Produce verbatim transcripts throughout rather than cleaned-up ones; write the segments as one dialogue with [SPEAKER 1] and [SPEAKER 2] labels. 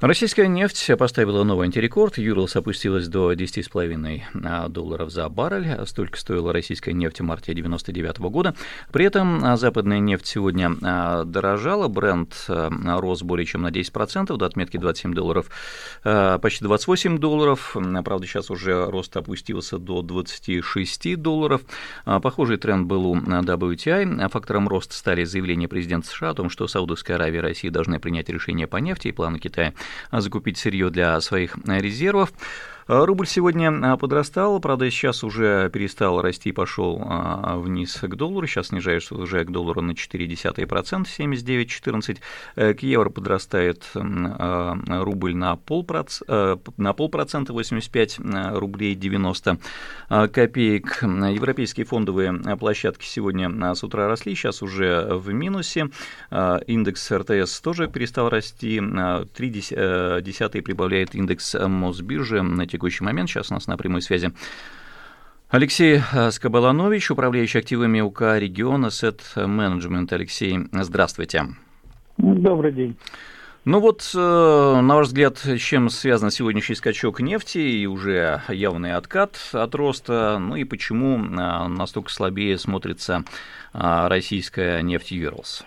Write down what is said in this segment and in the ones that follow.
[SPEAKER 1] Российская нефть поставила новый антирекорд. Юрлс опустилась до десять с половиной долларов за баррель. Столько стоила российская нефть в марте девяносто девятого года. При этом западная нефть сегодня дорожала. Брент рос более чем на десять процентов до отметки двадцать семь долларов, почти двадцать восемь долларов. Правда, сейчас уже рост опустился до двадцать шесть долларов. Похожий тренд был у дабл ю ти ай. Фактором роста стали заявления президента США о том, что Саудовская Аравия и Россия должны принять решение по нефти и планы Китая закупить сырье для своих резервов. Рубль сегодня подрастал, правда, сейчас уже перестал расти и пошел вниз к доллару. Сейчас снижается уже к доллару на четыре десятых процента, семьдесят девять четырнадцать. К евро подрастает рубль на полпроцента, на полпроцента, восемьдесят пять рублей девяносто копеек. Европейские фондовые площадки сегодня с утра росли, сейчас уже в минусе. Индекс эр тэ эс тоже перестал расти, три десятых прибавляет индекс Мосбиржи на текущий момент. Сейчас у нас на прямой связи Алексей Скоболанович, управляющий активами УК «Регион Asset Management». Алексей, здравствуйте.
[SPEAKER 2] Добрый день.
[SPEAKER 1] Ну вот, на ваш взгляд, с чем связан сегодняшний скачок нефти и уже явный откат от роста, ну и почему настолько слабее смотрится российская нефть Юрлс?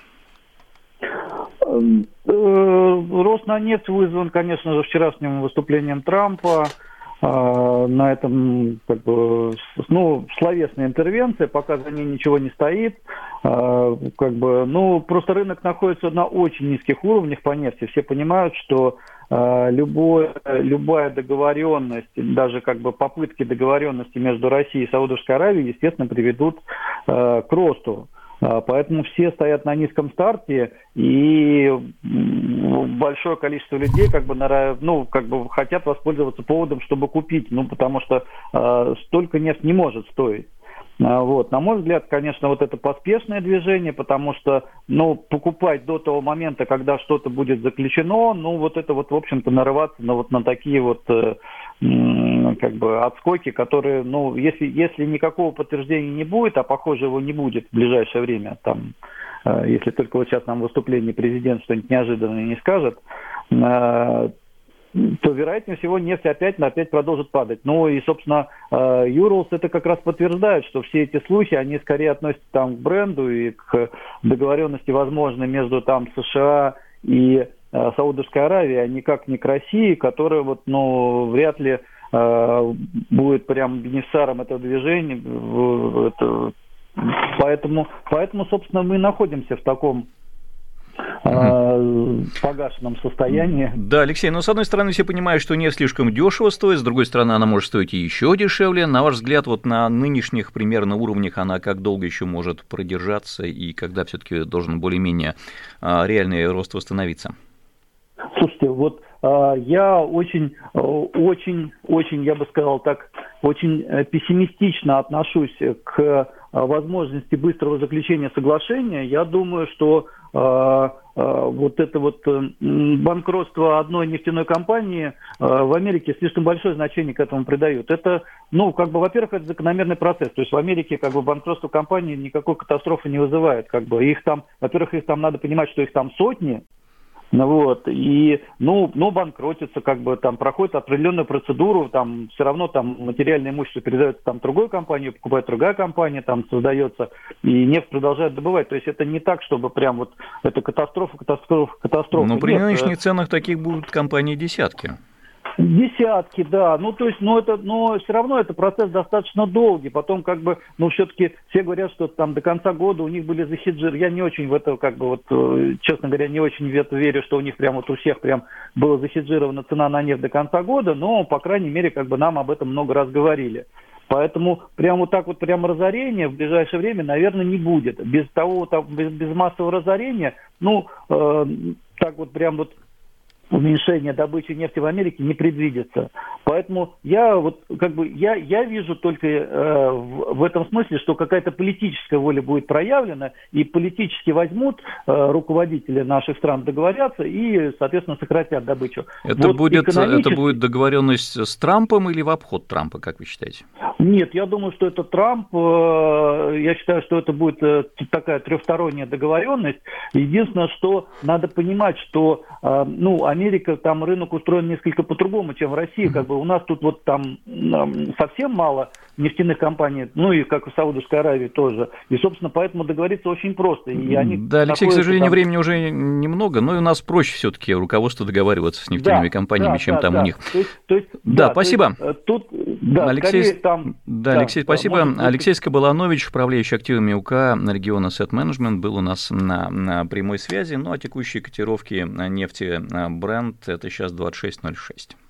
[SPEAKER 2] Рост на нефть вызван, конечно же, вчерашним выступлением Трампа. На этом, как бы, ну, словесная интервенция, пока за ней ничего не стоит. Как бы, ну, просто рынок находится на очень низких уровнях по нефти. Все понимают, что любое, любая договоренность, даже как бы попытки договоренности между Россией и Саудовской Аравией, естественно, приведут к росту. Поэтому все стоят на низком старте, и большое количество людей как бы, ну, как бы хотят воспользоваться поводом, чтобы купить, ну, потому что э, столько нефть не может стоить. Вот. На мой взгляд, конечно, вот это поспешное движение, потому что, ну, покупать до того момента, когда что-то будет заключено, ну, вот это вот, в общем-то, нарываться на вот на такие вот э, как бы отскоки, которые, ну, если, если никакого подтверждения не будет, а похоже его не будет в ближайшее время, там, э, если только вот сейчас нам в выступлении президент что-нибудь неожиданное не скажет, э, то, вероятнее всего, нефть опять, опять продолжит падать. Ну и, собственно, Юрлс это как раз подтверждает, что все эти слухи, они скорее относятся там к бренду и к договоренности, возможной между там США и Саудовской Аравией, а никак не к России, которая вот, ну, вряд ли э, будет прям бенефициаром этого движения. Это, поэтому, поэтому, собственно, мы находимся в таком в погашенном состоянии.
[SPEAKER 1] Да, Алексей, но с одной стороны все понимают, что нефть слишком дешево стоит, с другой стороны она может стоить и еще дешевле. На ваш взгляд, вот на нынешних примерно уровнях она как долго еще может продержаться и когда все-таки должен более-менее реальный рост восстановиться?
[SPEAKER 2] Слушайте, вот я очень, очень, очень, я бы сказал так, очень пессимистично отношусь к возможности быстрого заключения соглашения. Я думаю, что э, э, вот это вот э, банкротство одной нефтяной компании э, в Америке слишком большое значение к этому придают. Это, ну, как бы, во-первых, это закономерный процесс. То есть в Америке, как бы, банкротство компании никакой катастрофы не вызывает. Как бы их там, во-первых, их там надо понимать, что их там сотни. Ну вот, и, ну, ну, банкротится, как бы, там, проходит определенную процедуру, там, все равно, там, материальное имущество передается, там, другой компании, покупает другая компания, там, создается, и нефть продолжает добывать. То есть это не так, чтобы прям вот, это катастрофа, катастрофа, катастрофа.
[SPEAKER 1] Но при
[SPEAKER 2] Нет,
[SPEAKER 1] нынешних ценах таких будут компаний десятки.
[SPEAKER 2] Десятки, да. Ну, то есть, ну, это, но все равно это процесс достаточно долгий. Потом, как бы, ну, все-таки все говорят, что там до конца года у них были захеджированы. Я не очень в это, как бы, вот, честно говоря, не очень в это верю, что у них прям вот у всех прям была захеджирована цена на нефть до конца года, но, по крайней мере, как бы нам об этом много раз говорили. Поэтому прям вот так вот прям разорения в ближайшее время, наверное, не будет. Без того, там, без, без массового разорения, ну, э, так вот прям вот уменьшение добычи нефти в Америке не предвидится. Поэтому я вот как бы я, я вижу только э, в, в этом смысле, что какая-то политическая воля будет проявлена, и политически возьмут э, руководители наших стран, договорятся и, соответственно, сократят добычу.
[SPEAKER 1] Это,
[SPEAKER 2] вот
[SPEAKER 1] будет,
[SPEAKER 2] экономически...
[SPEAKER 1] это будет договоренность с Трампом или в обход Трампа, как вы считаете?
[SPEAKER 2] Нет, я думаю, что это Трамп. Э, я считаю, что это будет э, такая трехсторонняя договоренность. Единственное, что надо понимать, что э, ну, Америка, там рынок устроен несколько по-другому, чем в России. Как бы у нас тут вот там э, совсем мало нефтяных компаний, ну и как в Саудовской Аравии тоже. И, собственно, поэтому договориться очень просто. И они
[SPEAKER 1] да, Алексей, к сожалению,
[SPEAKER 2] там...
[SPEAKER 1] времени уже немного, но и у нас проще все-таки руководству договариваться с нефтяными
[SPEAKER 2] да,
[SPEAKER 1] компаниями,
[SPEAKER 2] да,
[SPEAKER 1] чем
[SPEAKER 2] да,
[SPEAKER 1] там
[SPEAKER 2] да.
[SPEAKER 1] у них.
[SPEAKER 2] То есть, то есть,
[SPEAKER 1] да,
[SPEAKER 2] да,
[SPEAKER 1] спасибо.
[SPEAKER 2] То есть, тут, да,
[SPEAKER 1] Алексей,
[SPEAKER 2] там,
[SPEAKER 1] да,
[SPEAKER 2] да,
[SPEAKER 1] Алексей,
[SPEAKER 2] да,
[SPEAKER 1] спасибо.
[SPEAKER 2] может быть...
[SPEAKER 1] Алексей Скобыланович, управляющий активами УК региона Asset Management, был у нас на, на прямой связи. Ну а текущие котировки нефти Brent — это сейчас двадцать шесть ноль шесть.